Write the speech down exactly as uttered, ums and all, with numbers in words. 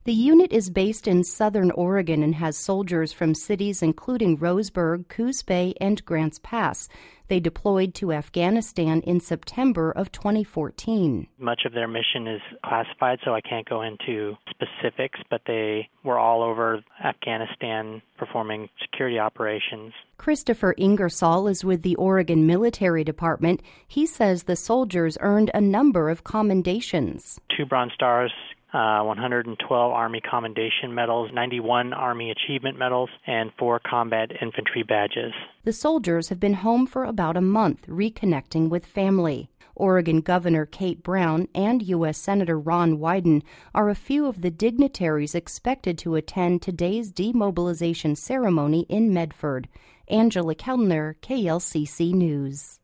The unit is based in southern Oregon and has soldiers from cities including Roseburg, Coos Bay, and Grants Pass. They deployed to Afghanistan in September of twenty fourteen. Much of their mission is classified, so I can't go into specifics, but they were all over Afghanistan performing security operations. Christopher Ingersoll is with the Oregon Military Department. He says the soldiers earned a number of commendations. Two Bronze Stars, Uh, one hundred twelve Army Commendation Medals, ninety-one Army Achievement Medals, and four Combat Infantry Badges. The soldiers have been home for about a month, reconnecting with family. Oregon Governor Kate Brown and U S Senator Ron Wyden are a few of the dignitaries expected to attend today's demobilization ceremony in Medford. Angela Kellner, K L C C News.